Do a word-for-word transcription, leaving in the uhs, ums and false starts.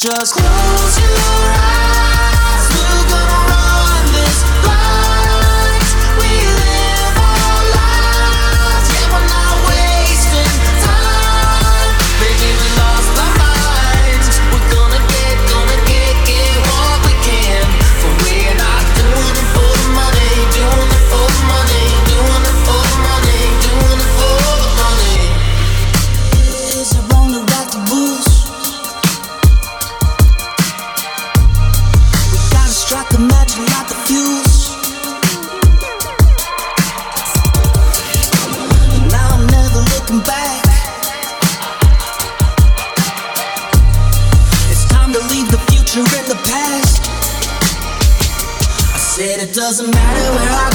Just close your eyes, we're gonna run this life. We live our lives, yeah, we're not wasting time. Baby, we lost our minds. We're gonna get, gonna get, get what we can. But we're not doing it for the money, doing it for the money, doing it for the money, doing it for the money. Is it wrong to rock the boots? Strike a match and light the fuse. Now I'm never looking back. It's time to leave the future in the past. I said it doesn't matter where I